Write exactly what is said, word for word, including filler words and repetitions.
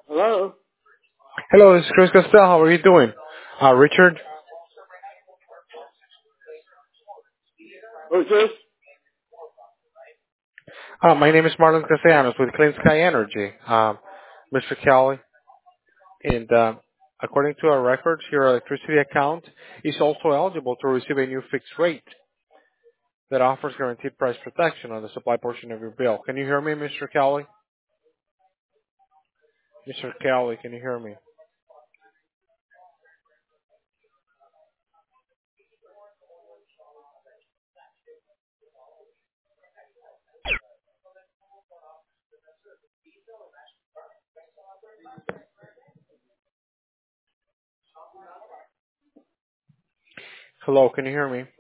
Hello? Hello, this is Chris Castell. How are you doing? Uh, Richard, Who's this? uh, my name is Marlon Castellanos with Clean Sky Energy. Um, mister Kelly, and uh, according to our records, your electricity account is also eligible to receive a new fixed rate that offers guaranteed price protection on the supply portion of your bill. Can you hear me, mister Kelly? mister Kelly, can you hear me? Hello, can you hear me?